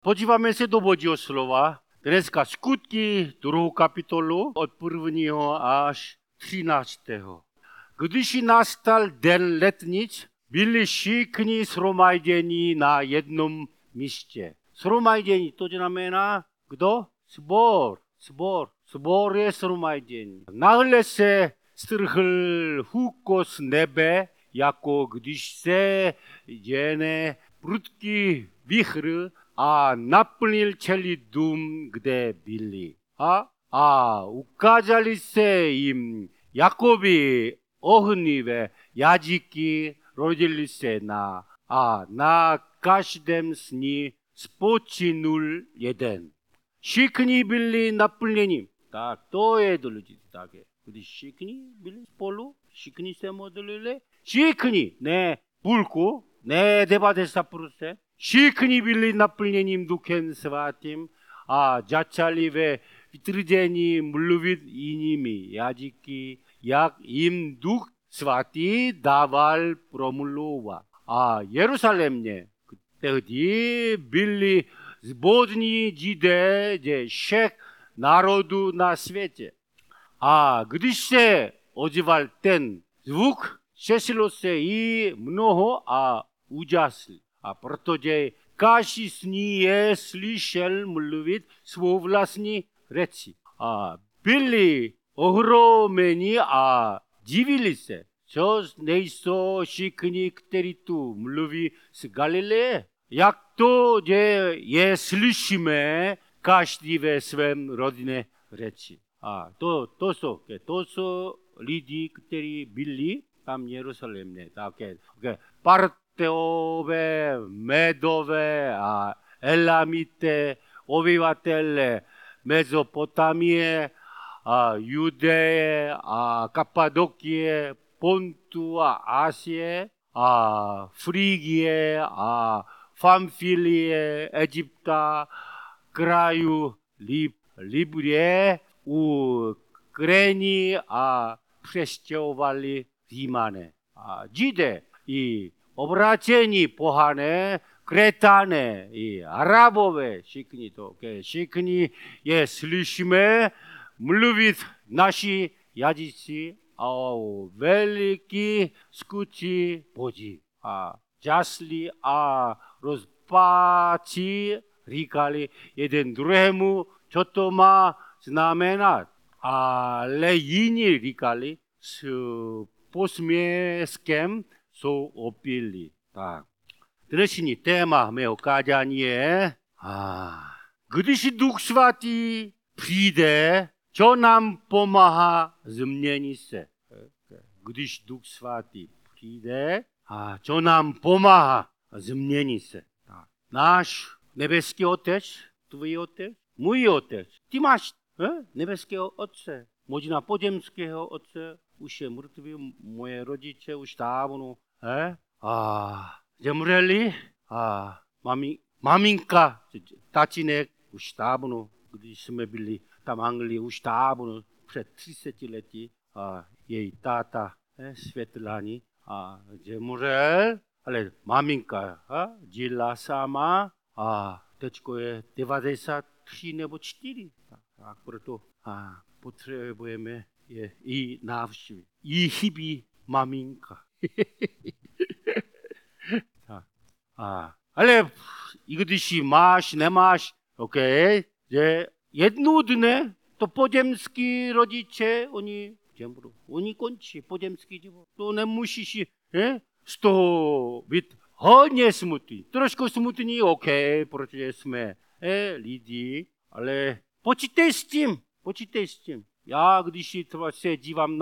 Podíváme se do Božího slova. Dneska skutky 2. kapitolu od 1. až 13. Když nastal den letnic, byli všichni shromážděni na jednom místě. Shromáždění, to znamená, kdo? Sbor je shromáždění. Náhle se strhl hukot z nebe, jako když se děne prudký vichr a naplnil celý dům, kde byli. A ukázali se jim jakoby ohnivé jazyky, rodili se na každém z nich spočinul jeden. Všichni byli naplněni. Tak, to je důležité. Když všichni byli spolu, všichni se modlili, všichni, ne půlku, ne 90%, všichni byli naplněni Duchem Svatým a začali ve vytržení mluvit jinými jazyky, jak jim Duch Svatý dával promluvat. A Jeruzalémě tehdy byli zbožní Židé ze všech národů na světě. A když se ozval ten zvuk, sešlo se jí mnoho a úžasli. A protože každý z nich je slyšel mluvit svou vlastní řeči. A byli ohromeni a divili se, co nejsou všichni, kteří tu mluví z Galileje. Jak to, že je slyšíme každý ve svém rodinné řeči. A to jsou lidi, kteří byli tam v Jeruzalémě. Také Parteové, Medové a Elamité, obyvatele Mezopotámie, a Judeje a Kapadokie, Pontu a Asie a Frígie a Pamfilie, Egypta, kraju Librie, u Kreni a přestěhovali Římané. A Židé i obrácení pohané, Kretané i Arabové, všichni je slyšíme mluvit naši jazyci a o veliký skutky Boží. A žasli a rozpáči říkali jeden druhému, co to má znamenat. Ale jiní říkali, s posměskem jsou opili. Tak. Dnešní téma mého kázání je, když Duch Svatý přijde, co nám pomáhá změnit se. Když Duch Svatý přijde, co nám pomáhá změnit se. Tak. Náš nebeský Otec, tvůj Otec, můj Otec. Ty máš nebeského Otce, možná pozemského Otce, už je mrtvý, moje rodiče už dávno zemřeli a maminka, tatínek už dávno, když jsme byli tam v Anglii, už dávno, před 30 lety, a její táta Světlani a zemřel, ale maminka žila sama a teďko je 93 nebo 4. Tak proto potřebujeme i návštěvy. Jí chybí maminka. Ale i když ji máš, nemáš, že jednou dne to pozemský rodiče, oni končí pozemský život. To nemusíš z toho být hodně smutný. Trošku smutný, protože jsme lidi, ale počítej s tím. Já, když se dívám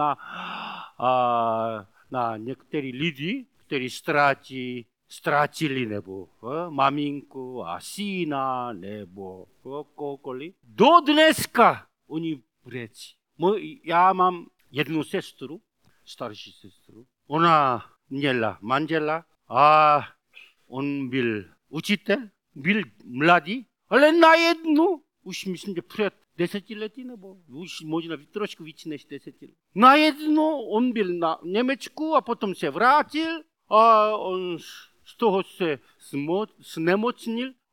na některé lidi, kteří ztratili nebo maminku a syna nebo kohokoliv, do dneska oni řeči. Já mám jednu sestru, starší sestru. Ona měla manžela a on byl učitel, byl mladý, ale najednou, už myslím, že před 10 lety, nebo už možná trošku víc než 10 let. Najednou on byl na Německu a potom se vrátil a on z toho se znemocnil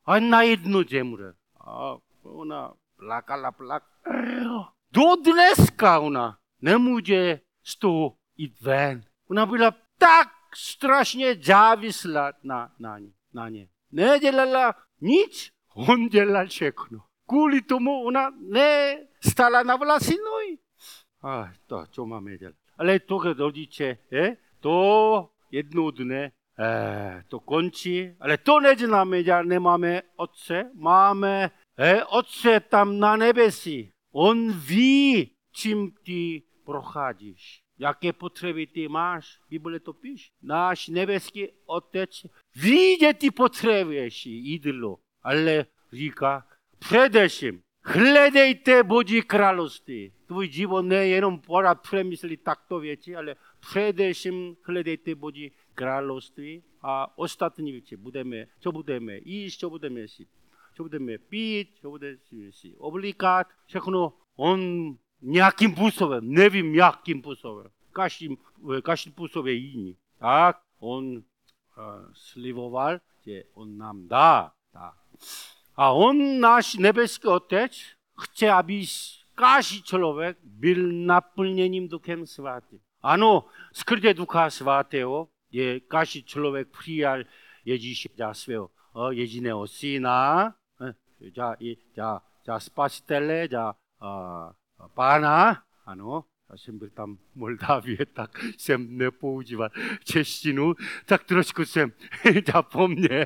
na jedno zemře. A ona plakala. Do dneska ona nemůže z toho jít ven. Ona byla tak strašně závislá na ně. Nedělala nic, on dělal všechno. Kvůli tomu ona nestala na vlastní nohy. To, co máme dělat. Ale to rodiče, to jednou dne to končí, ale to neznamená, že nemáme otce, máme otce tam na nebesi. On ví, čím ty procházíš, jaké potřeby ty máš. Bible to píše. Náš nebeský otec ví, že ty potřebuješ jídlo, ale říká, především hledejte Boží království. Tvůj život nejenom pořád přemyslit takto věci, ale především hledejte Boží království a ostatní věci. Co budeme jíst, co budeme si, co budeme pít, co budeme si oblíkat, všechno on nějakým způsobem, nevím jakým způsobem, každý způsob je jiný. Tak on sliboval, že on nám dá. A on, náš nebeský otec, chce, aby každý člověk byl naplněným Duchem Svatým. Ano, skrze Ducha Svatého je každý člověk přijal Ježíše za svého jediného syna, za spasitele, za pána. Ano, já jsem byl tam v Moldávě, tak jsem nepoužíval češtinu, tak trošku jsem zapomněl.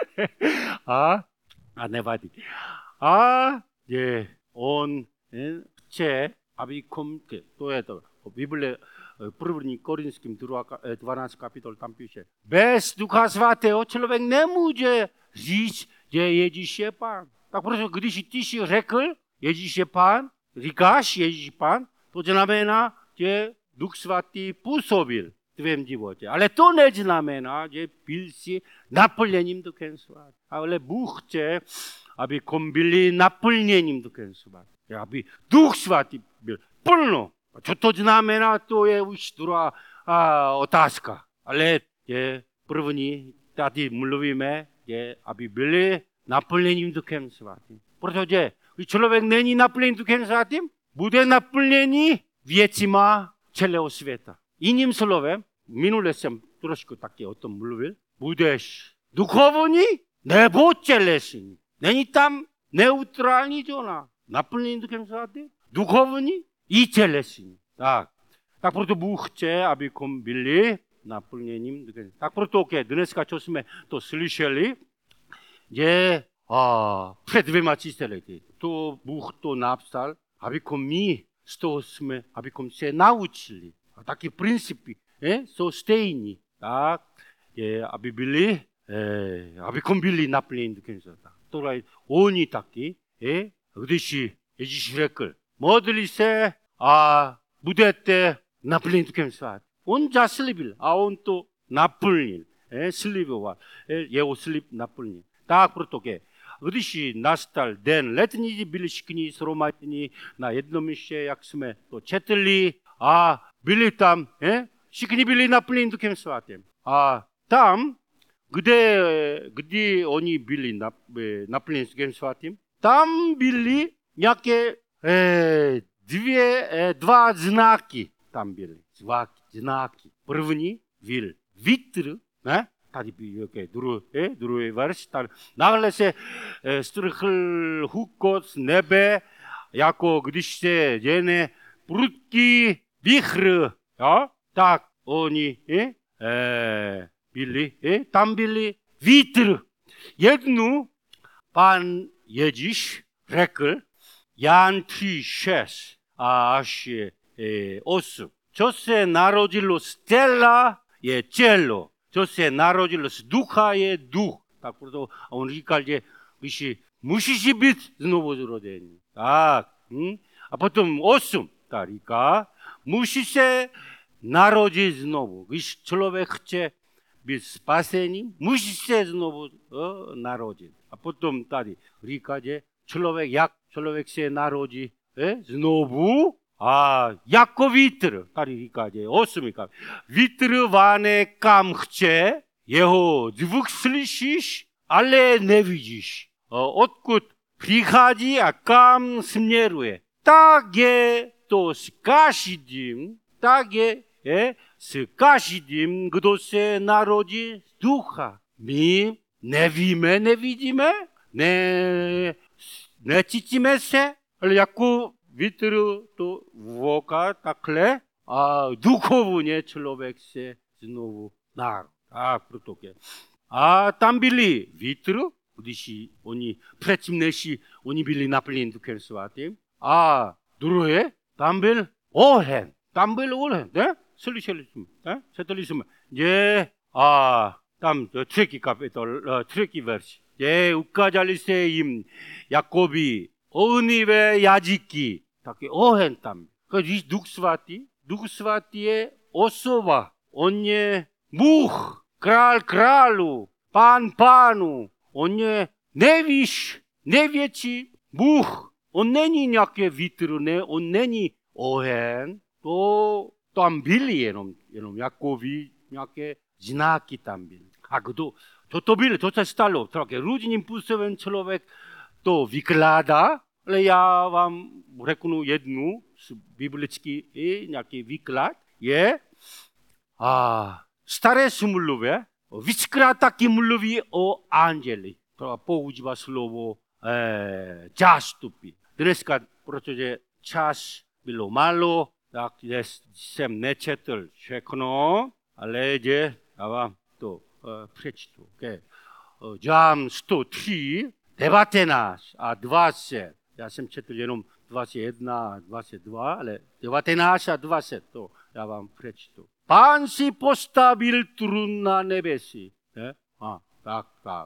A nevadí. A je on chce, abychom, to je to, v Bible 1. Korinským 12 kapitol tam píše, bez Ducha Svatého člověk nemůže říct, že Ježíš je Pán. Tak proto, když ty si řekl, Ježíš je Pán, říkáš Ježíš je Pán, to znamená, že Duch Svatý působil v tvém životě. Ale to neznamená, že byl si naplněním Duchem Svatým. Ale Bůh chce, abychom byli naplněním Duchem Svatým. Aby Duch Svatý byl plno. A co to znamená, to je už druhá otázka. Ale je první, tady mluvíme, je, aby byli naplněním Duchem Svatým. Protože když člověk není naplněný Duchem Svatým, bude naplněný věcima celého světa. Jiným slovem, minule jsem trošku taky o tom mluvil, budeš duchovní nebo tělesný. Není tam neutrální zóna. Naplněný Duchem Svatým, duchovní i tělesný. Tak proto Bůh chce, abychom byli naplněním Duchem Svatým. Tak proto, dneska, co jsme to slyšeli, že před 200 lety, to Bůh to napsal, abychom my z toho abychom se naučili. A taky principy jsou stejní. Tak, abychom byli naplněni Duchem Svatým. Tohle oni taky, když Ježíš řekl, modli se a budete naplněni Duchem Svatým. On zaslíbil a on to naplnil. Sliboval. Jeho slib naplnil. Tak proto, když nastal den letní, byli všichni shromážděni na jednom místě, jak jsme to četli, a byli tam, všichni byli naplněni Duchem Svatým. A tam, kdy oni byli naplněni Duchem Svatým, tam byly nějaké dva znaky. Tam byly znaky. První byl vítr, tady byl druhý verš, náhle se strhl hukot z nebe, jako když se děne prudký vichr, tak oni tam byli vítr. Jednu Pán Ježíš řekl, Jan 3:6 až 8. Co se narodilo z těla, je tělo. Co se narodilo z ducha, je duch. Tak proto on říkal, že musíš být znovu zrozený. Tak. A potom 8. Tak říká, musí se narodit znovu. Když člověk chce být spasený, musí se znovu narodit. A potom tady říká, že jak člověk se narodí znovu, a jako vítr, tady říká, že 8 říká, vítr váne kam chce, jeho zvuk slyšíš, ale nevidíš. откуда приходи, а кам смеруе. Таге то с каждым, кто се народи духа. Мы не видиме, не цитиме се, яко витру то вока такле, а духовне человек се знову народ. Протоке. Там были витру, кудиши они предчимнеши, они были наплин духовствати. Другое, там был 오헨, 네? 슬리실리즘, 네? 세틀리즘, там 트레키 카피톨, 트레키 버시, 우카잘리세임, 야코비, 오니베 야지키, takie 오헨 tam. 그 Дух Святий особа, он не мух, кралю, пан пану, он не вечи, мух. Он не някакъв витър, он не оген, то там били едно якови, някакъв знаки там били. То били, то се стало, така, родиним пусевен човек, то виклада, але я вам рекну едно, библически някакъв виклад, старе сумлове, вичкратаки мулови о ангели, това поучва слово заступи. Dneska, protože čas bylo málo, tak jsem nečetl všechno, ale já vám to přečtu. Okay. Žalm 103, 19 a 20. Já jsem četl jenom 21 a 22, ale 19 a 20 to já vám přečtu. Pán si postavil trůn na nebesi. Tak.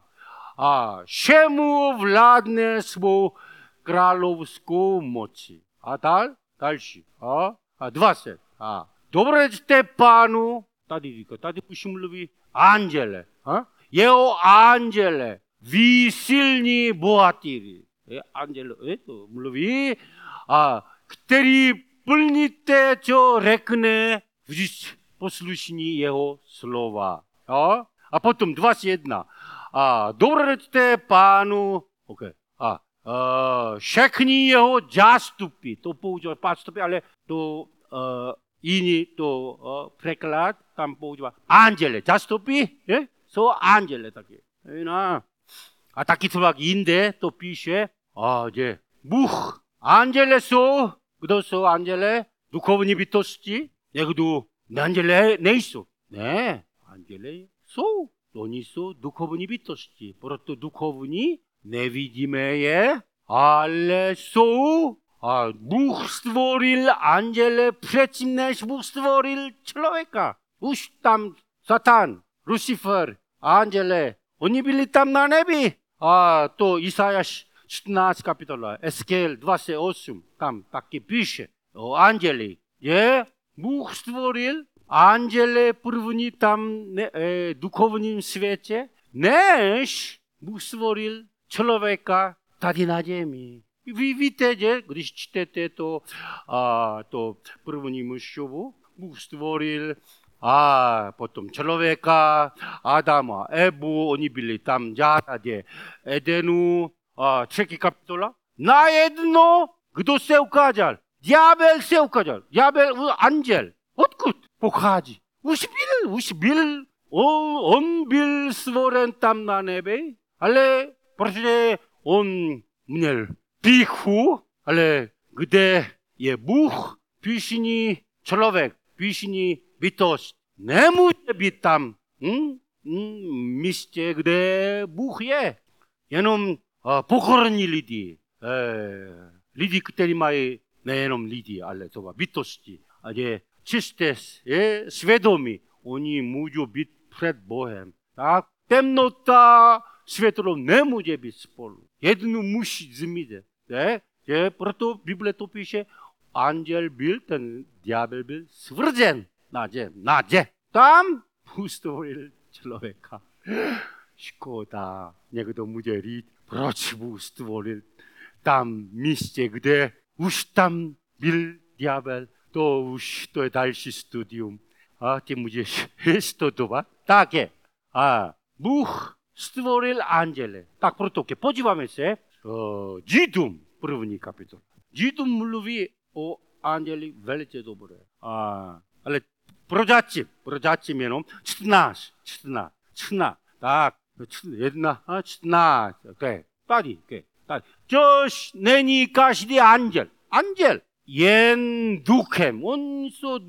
Všemu vládne svou královskou moci. A další. 20. Dobré jste pánu, tady už mluví anděle. Jeho anděle, vy silní bohatýři. Anděle, to mluví, který plníte, co řekne, vždy poslušní jeho slova. A potom 21. Dobré jste pánu, všechny jeho zástupy, to používá zástupy, ale to jiný to překlad, tam používá anděle, zástupy, jsou anděle taky. A taky třeba jinde to píše, Bůh, anděle jsou, kdo jsou anděle? Duchovní bytosti, někdo anděle nejsou. Ne, anděle jsou. Oni jsou duchovní bytosti, proto duchovní nevidíme je, ale jsou. A Bůh stvoril anděle předtím, než Bůh stvoril člověka. Už tam Satan, Lucifer, anděle, oni byli tam na nebi. A to Izajáš 14 kapitola, Ezekiel 28, tam taky píše o anděli. Bůh stvoril anděle první tam duchovním světě, než Bůh stvoril člověka tady na zemi. Vy víte, že když čtete to první Mošovu, Bůh stvoril a potom člověka, Adama, Evu, oni byli tam v zahradě Edenu, 3. kapitola. Najednou, kdo se ukázal? Ďábel se ukázal. Ďábel, anděl. Odkud pochází? Už byl. On byl stvoren tam na nebi, ale protože on měl pýchu, ale kde je Bůh, pyšný člověk, pyšný bytost, nemůže být tam místě, kde Bůh je. Jenom pokorní lidi, lidi, kteří mají nejenom lidi, ale to bytosti, a je čisté svědomí, oni můžou být před Bohem. Tak temnota, světlo nemůže být spolu. Jednu musí zmizet. Proto Bible to píše, anděl byl, ten ďábel byl svrzen na zem. Tam stvoril člověka. Škoda, někdo může říct, proč Bůh stvoril tam místě, kde už tam byl ďábel. To je další studium. A ty můžeš studovat. Tak je. Bůh stvoril anděle. Tak proto, keď podívame sa, Židům, první kapitola. Židům mluví o anděli velice dobré. Ale prozatím jenom 14. Tak, 14. Okay. Tady. Což není každý anděl. Anděl jen duchem. Oni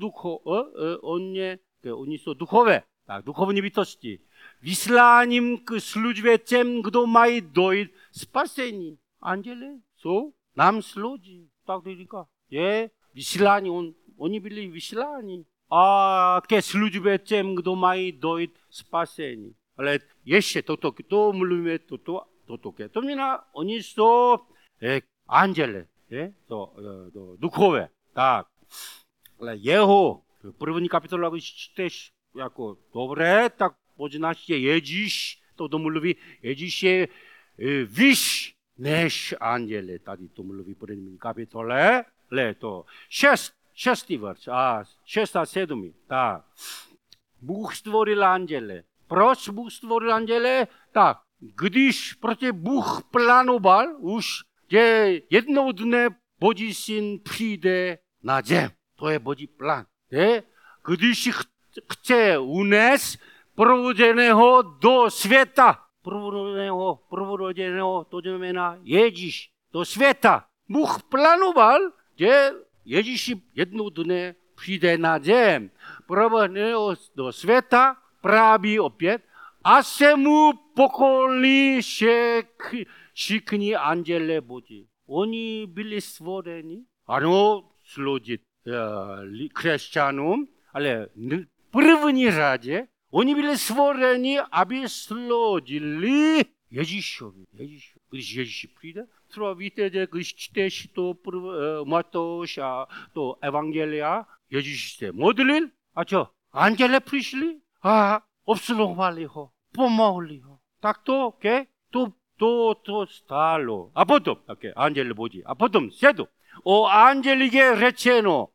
jsou duchové. Tak, duchovní bytosti. Vysláním k službě těm, kdo mají dojít spasení. Anděle jsou nám slouží. Tak to říká. Je vyslání, oni byli vysláni. A ke službě těm, kdo mají dojít spasení. Ale ještě to mluvíme toto. To znamená, oni jsou anděle, duchové. Tak, ale jeho první kapitola, když čteš jako dobré, tak poznáš, že Ježíš, to mluví, Ježíš je vyš než anděle. Tady to mluví první kapitole, ale to 6. verš, 6 a 7. Tak, Bůh stvoril anděle. Proč Bůh stvoril anděle? Tak, když prostě Bůh plánoval už, že jednou dne Boží syn přijde na zem. To je Boží plán. Když chce unést prvorozeného do světa, prvorozeného, to znamená Ježíš, do světa. Bůh plánoval, že Ježíš jednou dne přijde na zem, prvorozeného do světa, právě opět, a se mu pokolí všichni anděle Boží. Oni byli stvoreni, ano, sloužit křesťanům, ale v první řadě oni byli stvoreni, aby sloužili Ježíšovi. Když Ježíš přijde, třeba víte, že když čteš to Matouš a to evangelia, Ježíš se modlil, a co? Anděle přišli a obsluhovali ho, pomohli ho. Tak to, to stalo. A potom, anděl Boží. A potom, sedm. O andělíke řečeno.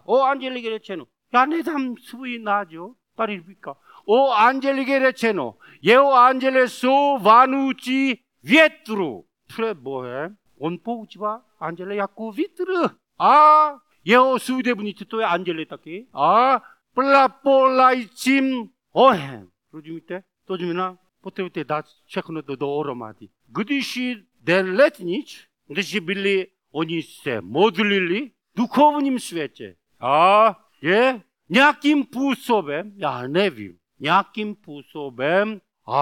Já nedám svůj názor. Tady říká. O andělíke řečeno. Jeho anděle jsou vanoucí větru. Před Bohem on používá anděle jako vítr. A jeho služebníci, to je anděle taky. A plapolajícím ohem. Rozumíte? To znamená, potřebujete dát všechno dohromady. Když den letnic, když byli, oni se modlili v duchovním světě. A je nějakým způsobem, já nevím, nějakým způsobem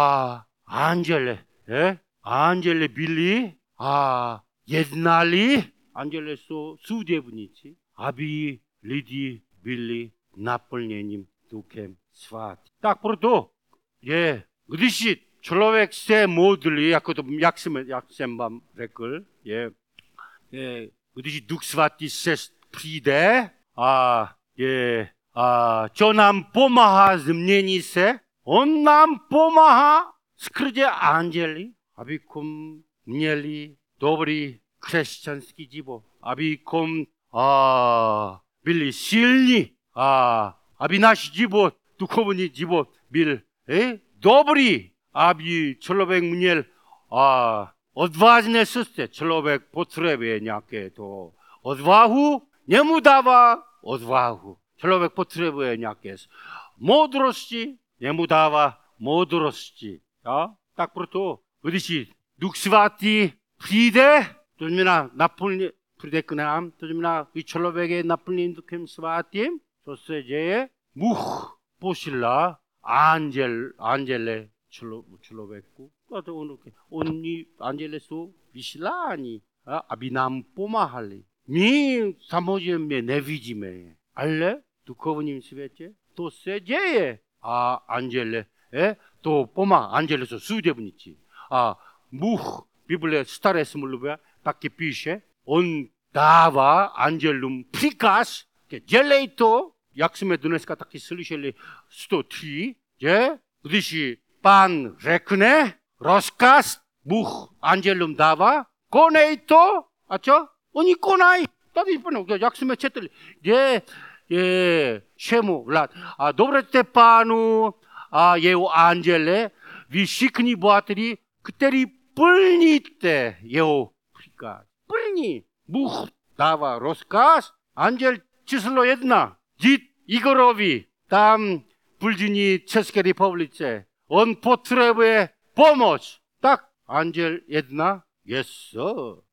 anděle byli a jednali, anděle jsou služebníci, aby lidi byli naplněním Duchem Svatým. Tak proto je, když člověk se modlí, jako to, jak jsem vám řekl, když Duch Svatý se přijde a co nám pomáhá změnit se, on nám pomáhá skrze anděli, abychom měli dobrý křesťanský život, abychom byli silní, aby náš život, duchovní život byl dobrý, aby člověk měl odvážné srdce. Člověk potřebuje nějaké to odvahu, němu dává odvahu. Člověk potřebuje nějaké moudrosti, němu dává moudrosti. Ja? Tak proto, když Duch Svatý přijde, to znamená přijde k nám, to znamená, když člověk je naplněn Duchem Svatým, co se děje? Bůh posílá anděle člověku. Oni anděle jsou vysláni, aby nám pomáhali. My samozřejmě nevidíme, ale v duchovním světě to se děje. A anděle to pomáhá. Anděle jsou služebníci. A Bůh, Bible staré smlouvě, taky píše, on dává andělům příkaz, dělej to, jak jsme dneska taky slyšeli 103, že když Pán řekne, rozkaz, Bůh andělům dává, konej to, a co? Oni konají. Tady, jak jsme četli, je všemu vlád. A dobrete Pánu a jeho anděle, vi šikni bohateri, kteří plníte jeho příkaz. Plní. Bůh dává rozkaz, anděl číslo 1, jít Igorovi, tam v Virginii České republice. On potřebuje pomoc. Tak anděl 1, yes sir.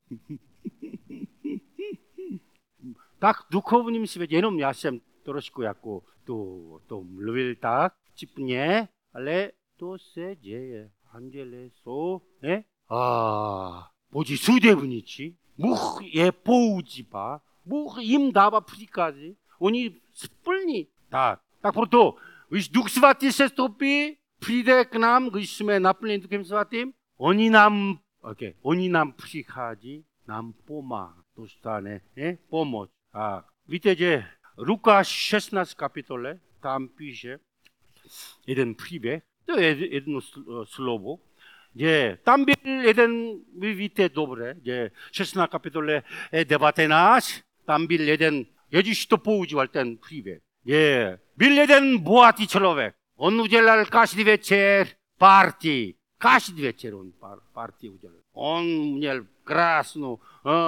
Tak v duchovním světě, jenom já jsem trošku jako to mluvil tak vtipně, ale to se děje. Anděle jsou, ne? Boží судебníci, Bůh je používá, Bůh jim dává příkazy, oni splní. Tak proto, když Duch Svatý se stoupí, přijde k nám, když jsme naplněni Duchem Svatým, oni nám přichází, nám pomáhá, dostane pomoc. A víte, že Lukáš 16 kapitole, tam píše jeden příběh, to je jedno slovo, že tam byl jeden, vy víte dobře, že 16 kapitole 19, tam byl jeden, Ježíš to používal ten příběh. Je, byl jeden bohatý člověk, on udělal každý večer party, každý večer on party udělal. On měl krásnou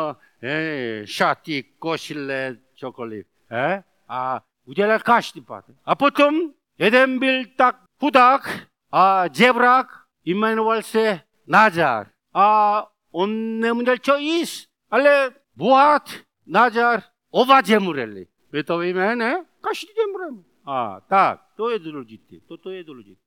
šaty, košile, cokoliv. A udělal každý party. A potom jeden byl tak chudák a žebrák, jmenoval se Nazar. A on neměl co jíst, ale bohat Nazar ovadzemureli. Vy to víme, ne? Každý zemřeme. Tak, to je důležité. To je důležité.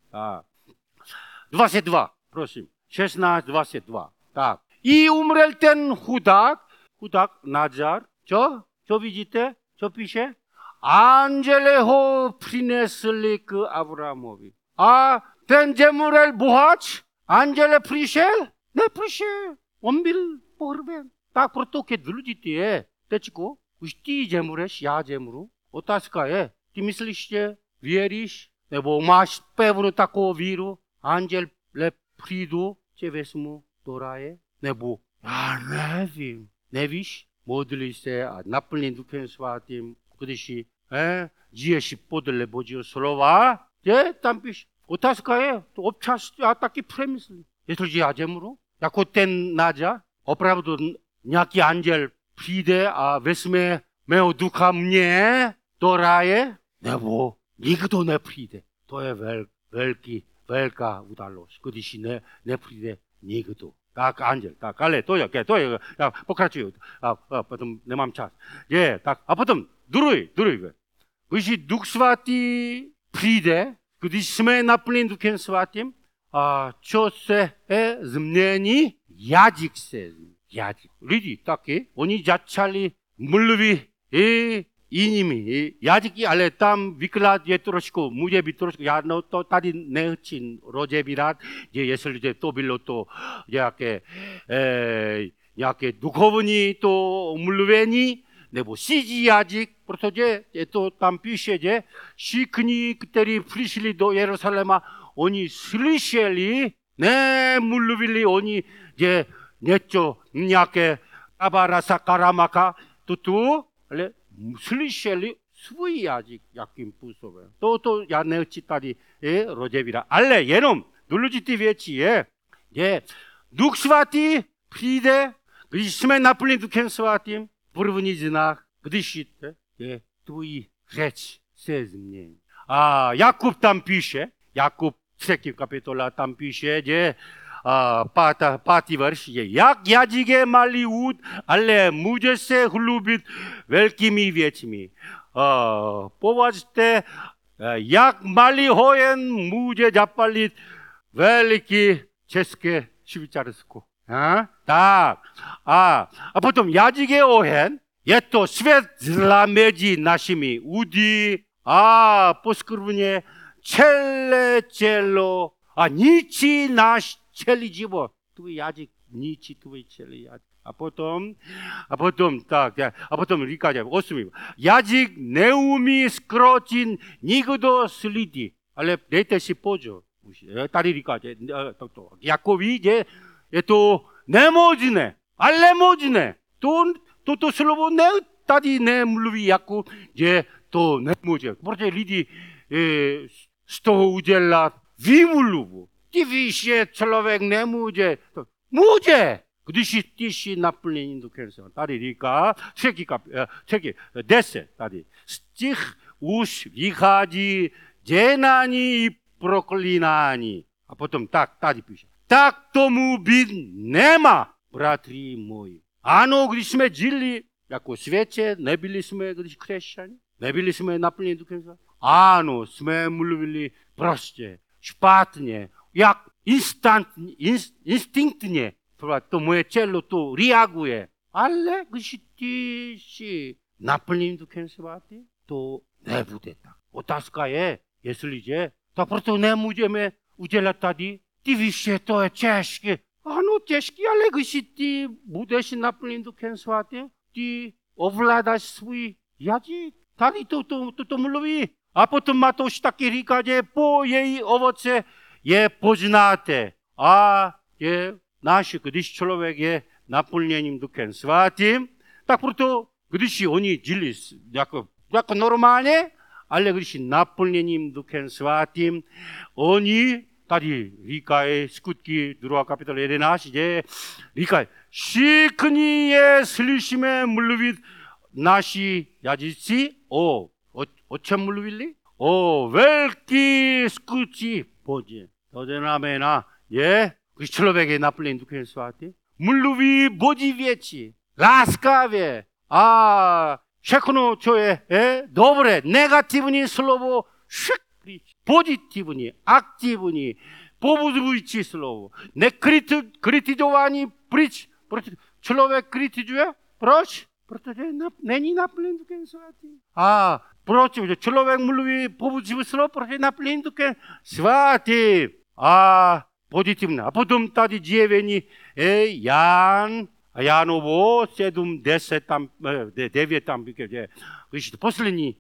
22, prosím. 16, 22. Tak. I umřel ten chudák Nazar. Co vidíte? Co píše? Anděle ho přinesli k Avramovi. A ten zemřel bohač, anděle přišel? Nepřišel. On byl pohřben. Tak proto, keď důležité je, tečko, už ty zemřeš, já zemřu. Otázka je, ty myslíš, že věříš, nebo máš pevnou takovou víru, anděl přijdu, tě vezmu do ráje, nebo já nevím. Nevíš? Modlí se a naplní Duchem Svatým, když žiješ podle Božího slova, tam píš. Otázka je, to občas já taky přemyslím. Jestliže já zemřu, jako ten Nazar, opravdu nějaký anděl přijde a vezme mého ducha mě do ráje, nebo nikdo nepřijde. To je velká událost, když nepřijde nikdo. Tak anděl, tak, ale to je, já pokračuju, a potom nemám čas. Tak, a potom druhý. Když Duch Svatý přijde, když jsme naplněni Duchem Svatým, a co se změní? Jazyk se změní. Lidi taky, oni začali mluvit jinými jazyky, ale tam výklad je trošku, může být trošku, já to tady nechci rozebírat, že jestli to bylo to nějaké duchovní to mluvení, nebo cizí jazyk, protože je to tam píše, že všichni, kteří přišli do Jeruzaléma, oni slyšeli, nemluvili oni, že něco, nějaké abarasa karamaka, ale slyšeli svůj jazyk, jakým způsobem. To já nechci tady rozebírat. Ale jenom důležitý věc je, že Duch Svatý přijde, když jsme naplněni Duchem Svatým, první znak, když je tvůj řeč se změní. A Jakub tam píše, Jakub 3. kapitola tam píše, že pátý verš je, jak jazyke malý úd, ale může se chlubit velkými věcmi. Považte, jak malý hojen může zapalit veliký české Švýcarsko. Tak. A potom jazyke oheň, je to svět zla mezi našimi údy a poskvrně celé tělo a ničí náš celý život. Tvůj jazyk ničí tvůj celý jazyk. A potom říká, 8. Jazyk neumí zkrotit nikdo z lidí. Ale dejte si pozor. Tady říká, jako ví, že je to nemožné, ale možné. Toto slovo tady nemluví, jako, že to nemůže. Protože lidi z toho udělat výmluvu. ty vyše člověk nemůže. Může, když ty jsi naplněný duchem svatým. Tady říká, třetí, 10, tady. Z těch už vychází žehnání i proklínání. A potom tak, tady píše. Tak tomu být nemá, bratři moji. Ano, když jsme žili jako světě, nebyli jsme když křesťané, nebyli jsme naplněni duchem svatým. Ano, jsme mluvili prostě, špatně, jak instinktně. To moje tělo to reaguje. Ale když ty jsi naplněný duchem svatým, to nebude tak. Otázka je, jestliže, tak proto nemůžeme udělat tady. Ty víš, že to je těžké. Ano, těžké, ale když ty budeš naplněný duchem svatým, ty ovládáš svůj jazyk. Tady to mluví. A potom Matouš taky říká, že po její ovoce je poznáte. A je když člověk je naplněným duchem svatým, tak proto, když oni žili jako normálně, ale když naplněným duchem svatým, oni tady říkají skutky 2. kapitola 11, že říkají, všichni je slyšíme mluvit naši jazyci, o čem mluvili? O velký skutky Boží. To znamená, když člověk je naplněn duchem svatým, mluví Boží věci, láskavě a všechno, co je dobré, negativní slovo, pozitivní, aktivní, povzbudující slovo. Nekritizování pryč. Člověk kritizuje, proč? Protože není naplněn duchem svatým. A proč? Člověk mluví povzbudující slovo, protože naplněn duchem svatým. A pozitivní. A potom tady zjevení Jánovo 7:10 tam 9 tam když poslední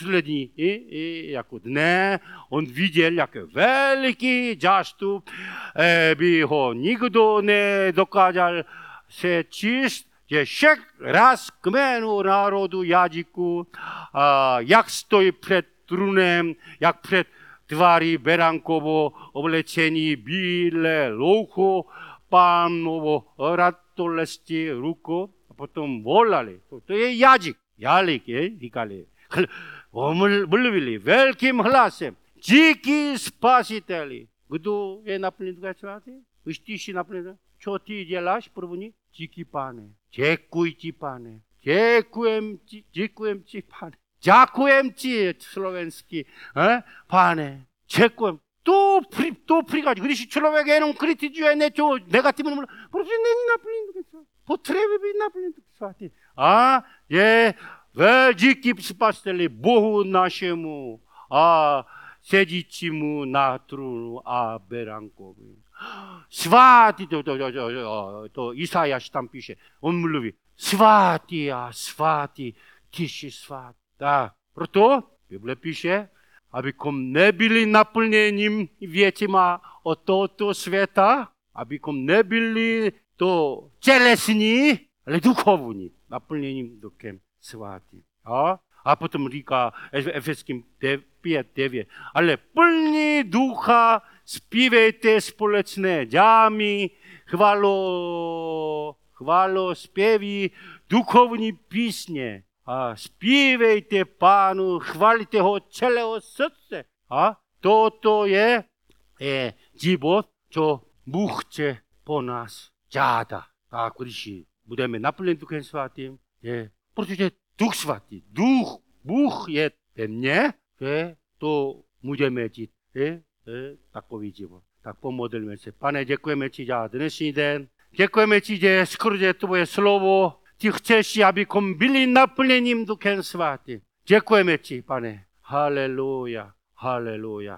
jako dne on viděl, jak veliký zástup by ho nikdo nedokázal se číst, že všech raz kmenů národu jazyku, jak stojí před trůnem, jak před tváří beránkovo oblečení bílé loucho, Pánovo ratolesti ruku a potom volali. To je jazyk. říkali. Mluvili velkým hlasem. Díky Spasiteli. Kdo je naplněn duchem svatým? Když ty jsi naplněn, co ty děláš první? Díky Pane. Děkuji ti, Pane. Děkujem ti, Pane. Děkujem ti, slovenský. Pane, děkujem. To přichází, když člověk jenom kritizuje něco negativního, protože není naplněn duchem svatým. Potřebuje být naplněn duchem svatým. A je díky Spasiteli Bohu našemu a sedícímu na trůnu a beránkovi. Svatý, to Izajáš tam píše, on mluví, svatý a svatý, ty jsi svatý. Tak, proto Bible píše, abychom nebyli naplněním věcima od tohoto světa, abychom nebyli to tělesní, ale duchovní, naplněním duchem svatým. A potom říká Efeským 5:9, ale plní ducha, zpívejte společné žámy, chválospěví, duchovní písně. A zpívejte Pánu, chválíte ho celého srdce. A toto je život, co Bůh chce po nás žádá. Tak když budeme naplněni duchem svatým, protože Duch svatý, Bůh je ve mně, to můžeme žít takový život. Tak pomodlíme se. Pane, děkujeme ti za dnešní den. Děkujeme ti, že skrze tvoje slovo ty chceš, abychom byli naplněním duchem svatým. Děkujeme ti, Pane. Haleluja, haleluja.